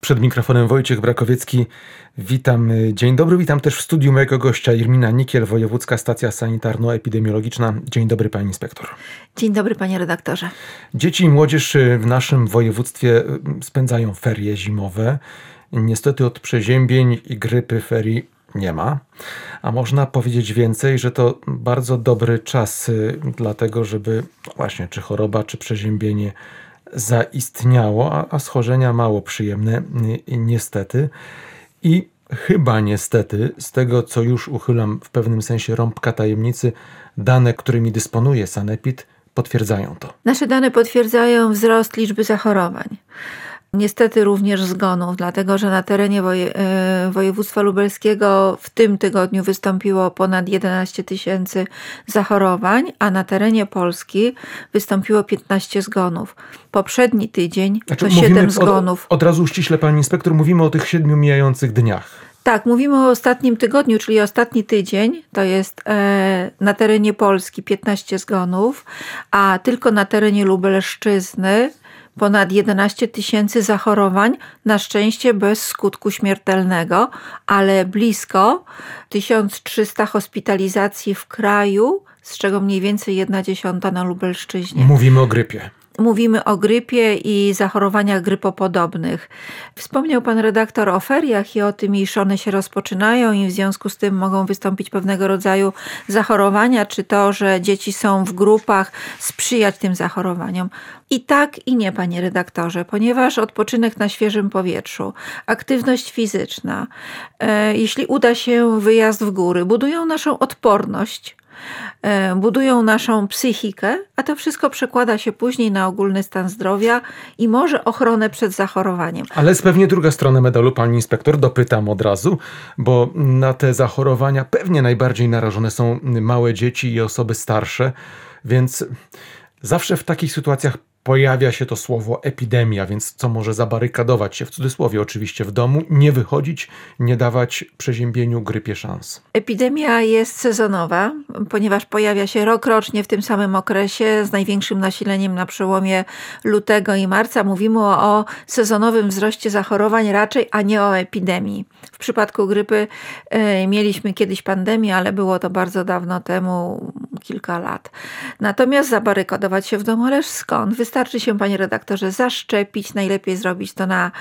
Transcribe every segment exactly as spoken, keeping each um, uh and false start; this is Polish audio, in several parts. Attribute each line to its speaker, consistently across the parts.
Speaker 1: Przed mikrofonem Wojciech Brakowiecki. Witam, dzień dobry, witam też w studiu mojego gościa Irmina Nikiel, Wojewódzka Stacja Sanitarno-Epidemiologiczna. Dzień dobry, pani inspektor.
Speaker 2: Dzień dobry, panie redaktorze.
Speaker 1: Dzieci i młodzież w naszym województwie spędzają ferie zimowe. Niestety od przeziębień i grypy ferii nie ma. A można powiedzieć więcej, że to bardzo dobry czas dlatego, żeby właśnie czy choroba, czy przeziębienie zaistniało, a, a schorzenia mało przyjemne niestety. I chyba niestety, z tego co już uchylam w pewnym sensie rąbka tajemnicy, dane, którymi dysponuje Sanepid, potwierdzają to.
Speaker 2: Nasze dane potwierdzają wzrost liczby zachorowań. Niestety również zgonów, dlatego że na terenie woje, województwa lubelskiego w tym tygodniu wystąpiło ponad jedenaście tysięcy zachorowań, a na terenie Polski wystąpiło piętnaście zgonów. Poprzedni tydzień
Speaker 1: znaczy,
Speaker 2: to siedem zgonów.
Speaker 1: Od, od razu ściśle, pani inspektor, mówimy o tych siedmiu mijających dniach.
Speaker 2: Tak, mówimy o ostatnim tygodniu, czyli ostatni tydzień, to jest e, na terenie Polski piętnaście zgonów, a tylko na terenie Lubelszczyzny ponad jedenaście tysięcy zachorowań, na szczęście bez skutku śmiertelnego, ale blisko tysiąc trzysta hospitalizacji w kraju, z czego mniej więcej jedna dziesiąta na Lubelszczyźnie.
Speaker 1: Mówimy o grypie.
Speaker 2: Mówimy o grypie i zachorowaniach grypopodobnych. Wspomniał pan redaktor o feriach i o tym, iż one się rozpoczynają i w związku z tym mogą wystąpić pewnego rodzaju zachorowania, czy to, że dzieci są w grupach, sprzyjać tym zachorowaniom. I tak i nie, panie redaktorze, ponieważ odpoczynek na świeżym powietrzu, aktywność fizyczna, e, jeśli uda się wyjazd w góry, budują naszą odporność, budują naszą psychikę, a to wszystko przekłada się później na ogólny stan zdrowia i może ochronę przed zachorowaniem.
Speaker 1: Ale jest pewnie druga strona medalu, pani inspektor, dopytam od razu, bo na te zachorowania pewnie najbardziej narażone są małe dzieci i osoby starsze, więc zawsze w takich sytuacjach pojawia się to słowo epidemia, więc co może zabarykadować się, w cudzysłowie oczywiście, w domu, nie wychodzić, nie dawać przeziębieniu, grypie szans.
Speaker 2: Epidemia jest sezonowa, ponieważ pojawia się rokrocznie w tym samym okresie z największym nasileniem na przełomie lutego i marca. Mówimy o, o sezonowym wzroście zachorowań raczej, a nie o epidemii. W przypadku grypy y, mieliśmy kiedyś pandemię, ale było to bardzo dawno temu, kilka lat. Natomiast zabarykadować się w domu, ależ skąd? Wystarczy się, panie redaktorze, zaszczepić. Najlepiej zrobić to na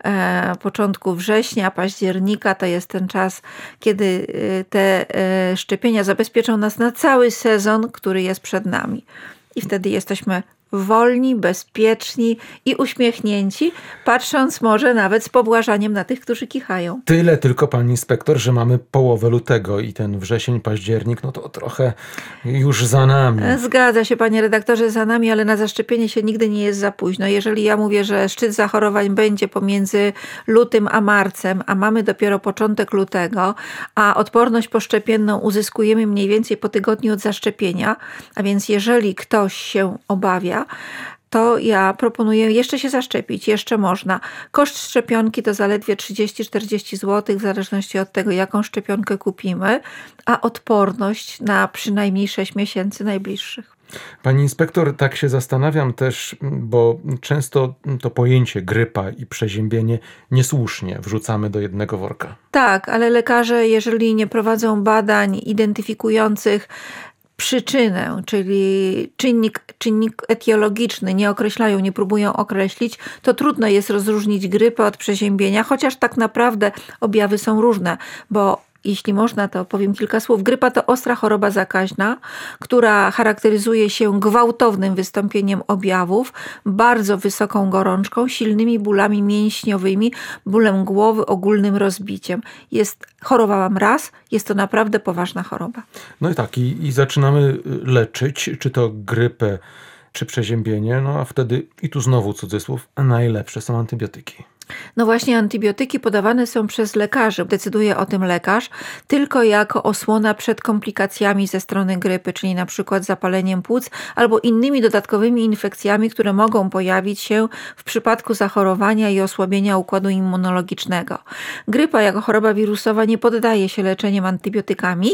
Speaker 2: e, początku września, października. To jest ten czas, kiedy te e, szczepienia zabezpieczą nas na cały sezon, który jest przed nami. I wtedy jesteśmy wolni, bezpieczni i uśmiechnięci, patrząc może nawet z pobłażaniem na tych, którzy kichają.
Speaker 1: Tyle tylko, pani inspektor, że mamy połowę lutego i ten wrzesień, październik, no to trochę już za nami.
Speaker 2: Zgadza się, panie redaktorze, za nami, ale na zaszczepienie się nigdy nie jest za późno. Jeżeli ja mówię, że szczyt zachorowań będzie pomiędzy lutym a marcem, a mamy dopiero początek lutego, a odporność poszczepienną uzyskujemy mniej więcej po tygodniu od zaszczepienia, a więc jeżeli ktoś się obawia, to ja proponuję jeszcze się zaszczepić, jeszcze można. Koszt szczepionki to zaledwie trzydzieści czterdzieści złotych, w zależności od tego, jaką szczepionkę kupimy, a odporność na przynajmniej sześć miesięcy najbliższych.
Speaker 1: Pani inspektor, tak się zastanawiam też, bo często to pojęcie grypa i przeziębienie niesłusznie wrzucamy do jednego worka.
Speaker 2: Tak, ale lekarze, jeżeli nie prowadzą badań identyfikujących przyczynę, czyli czynnik, czynnik etiologiczny, nie określają, nie próbują określić, to trudno jest rozróżnić grypę od przeziębienia, chociaż tak naprawdę objawy są różne, bo jeśli można, to powiem kilka słów. Grypa to ostra choroba zakaźna, która charakteryzuje się gwałtownym wystąpieniem objawów, bardzo wysoką gorączką, silnymi bólami mięśniowymi, bólem głowy, ogólnym rozbiciem. Jest, chorowałam raz, jest to naprawdę poważna choroba.
Speaker 1: No i tak, i, i zaczynamy leczyć, czy to grypę, czy przeziębienie, no a wtedy, i tu znowu cudzysłów, najlepsze są antybiotyki.
Speaker 2: No właśnie, antybiotyki podawane są przez lekarzy. Decyduje o tym lekarz tylko jako osłona przed komplikacjami ze strony grypy, czyli na przykład zapaleniem płuc albo innymi dodatkowymi infekcjami, które mogą pojawić się w przypadku zachorowania i osłabienia układu immunologicznego. Grypa jako choroba wirusowa nie poddaje się leczeniom antybiotykami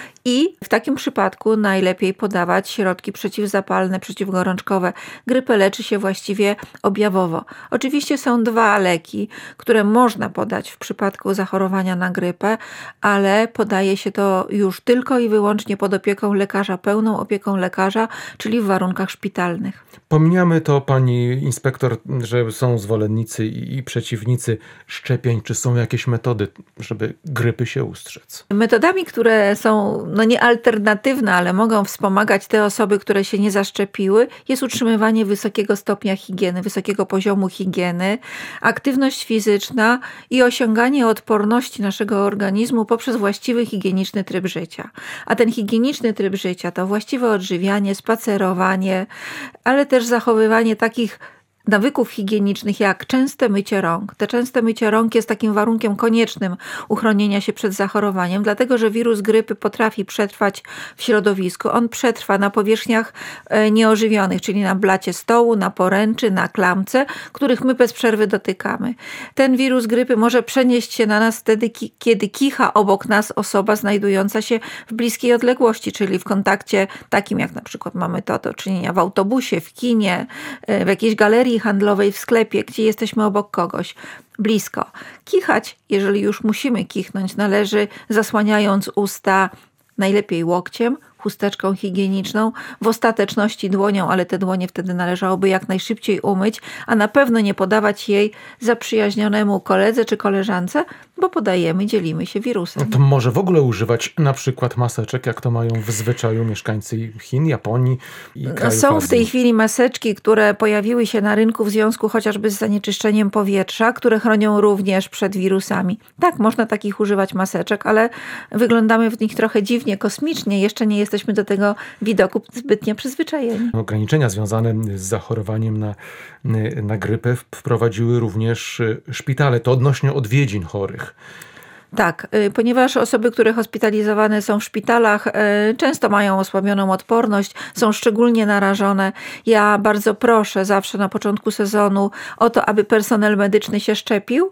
Speaker 2: i w takim przypadku najlepiej podawać środki przeciwzapalne, przeciwgorączkowe. Grypę leczy się właściwie objawowo. Oczywiście są dwa leki. leki, które można podać w przypadku zachorowania na grypę, ale podaje się to już tylko i wyłącznie pod opieką lekarza, pełną opieką lekarza, czyli w warunkach szpitalnych.
Speaker 1: Pomijamy to, pani inspektor, że są zwolennicy i przeciwnicy szczepień. Czy są jakieś metody, żeby grypy się ustrzec?
Speaker 2: Metodami, które są no nie alternatywne, ale mogą wspomagać te osoby, które się nie zaszczepiły, jest utrzymywanie wysokiego stopnia higieny, wysokiego poziomu higieny, aktywność fizyczna i osiąganie odporności naszego organizmu poprzez właściwy higieniczny tryb życia. A ten higieniczny tryb życia to właściwe odżywianie, spacerowanie, ale też zachowywanie takich nawyków higienicznych jak częste mycie rąk. Te częste mycie rąk jest takim warunkiem koniecznym uchronienia się przed zachorowaniem, dlatego że wirus grypy potrafi przetrwać w środowisku. On przetrwa na powierzchniach nieożywionych, czyli na blacie stołu, na poręczy, na klamce, których my bez przerwy dotykamy. Ten wirus grypy może przenieść się na nas wtedy, kiedy kicha obok nas osoba znajdująca się w bliskiej odległości, czyli w kontakcie takim jak na przykład mamy to do czynienia w autobusie, w kinie, w jakiejś galerii handlowej, w sklepie, gdzie jesteśmy obok kogoś, blisko. Kichać, jeżeli już musimy kichnąć, należy zasłaniając usta najlepiej łokciem, chusteczką higieniczną, w ostateczności dłonią, ale te dłonie wtedy należałoby jak najszybciej umyć, a na pewno nie podawać jej zaprzyjaźnionemu koledze czy koleżance, bo podajemy, dzielimy się wirusem.
Speaker 1: To może w ogóle używać na przykład maseczek, jak to mają w zwyczaju mieszkańcy Chin, Japonii i krajów
Speaker 2: Są
Speaker 1: Azji.
Speaker 2: w tej chwili maseczki, które pojawiły się na rynku w związku chociażby z zanieczyszczeniem powietrza, które chronią również przed wirusami. Tak, można takich używać maseczek, ale wyglądamy w nich trochę dziwnie, kosmicznie. Jeszcze nie jesteśmy do tego widoku zbytnio przyzwyczajeni.
Speaker 1: Ograniczenia związane z zachorowaniem na, na grypę wprowadziły również szpitale. To odnośnie odwiedzin chorych.
Speaker 2: Tak, ponieważ osoby, które hospitalizowane są w szpitalach, często mają osłabioną odporność, są szczególnie narażone. Ja bardzo proszę zawsze na początku sezonu o to, aby personel medyczny się szczepił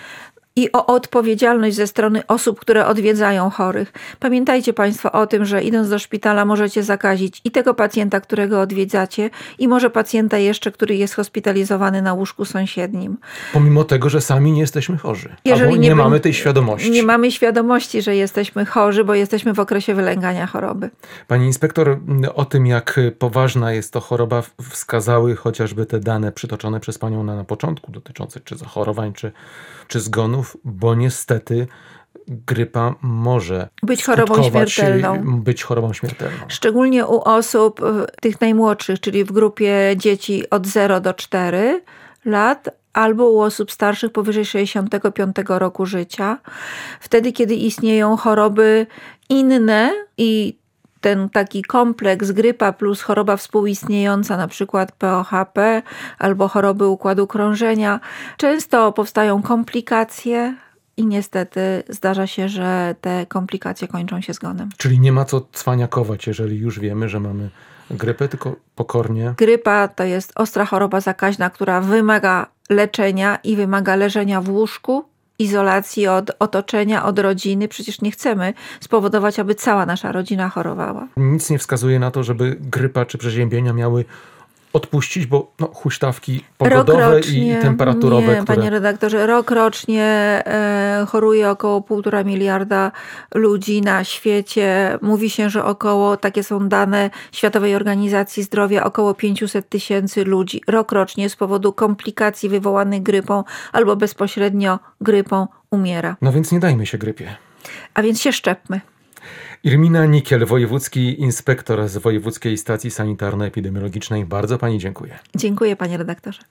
Speaker 2: i o odpowiedzialność ze strony osób, które odwiedzają chorych. Pamiętajcie Państwo o tym, że idąc do szpitala możecie zakazić i tego pacjenta, którego odwiedzacie, i może pacjenta jeszcze, który jest hospitalizowany na łóżku sąsiednim.
Speaker 1: Pomimo tego, że sami nie jesteśmy chorzy.
Speaker 2: Jeżeli
Speaker 1: Albo nie,
Speaker 2: nie
Speaker 1: mamy tej świadomości.
Speaker 2: Nie mamy świadomości, że jesteśmy chorzy, bo jesteśmy w okresie wylęgania choroby.
Speaker 1: Pani inspektor, o tym, jak poważna jest to choroba, wskazały chociażby te dane przytoczone przez panią na, na początku, dotyczące czy zachorowań, czy, czy zgonów, bo niestety grypa może
Speaker 2: być chorobą śmiertelną.
Speaker 1: Być chorobą śmiertelną.
Speaker 2: Szczególnie u osób tych najmłodszych, czyli w grupie dzieci od zera do czterech lat, albo u osób starszych powyżej sześćdziesiątego piątego roku życia. Wtedy, kiedy istnieją choroby inne i ten taki kompleks grypa plus choroba współistniejąca, na przykład P O H P albo choroby układu krążenia, często powstają komplikacje i niestety zdarza się, że te komplikacje kończą się zgonem.
Speaker 1: Czyli nie ma co cwaniakować, jeżeli już wiemy, że mamy grypę, tylko pokornie.
Speaker 2: Grypa to jest ostra choroba zakaźna, która wymaga leczenia i wymaga leżenia w łóżku, izolacji od otoczenia, od rodziny. Przecież nie chcemy spowodować, aby cała nasza rodzina chorowała.
Speaker 1: Nic nie wskazuje na to, żeby grypa czy przeziębienia miały odpuścić, bo no, huśtawki pogodowe
Speaker 2: Rokrocznie,
Speaker 1: i temperaturowe.
Speaker 2: Nie,
Speaker 1: które...
Speaker 2: panie redaktorze, rokrocznie e, choruje około półtora miliarda ludzi na świecie. Mówi się, że około, takie są dane Światowej Organizacji Zdrowia, około pięćset tysięcy ludzi rokrocznie z powodu komplikacji wywołanych grypą albo bezpośrednio grypą umiera.
Speaker 1: No więc nie dajmy się grypie.
Speaker 2: A więc się szczepmy.
Speaker 1: Irmina Nikiel, wojewódzki inspektor z Wojewódzkiej Stacji Sanitarno-Epidemiologicznej. Bardzo pani dziękuję.
Speaker 2: Dziękuję, panie redaktorze.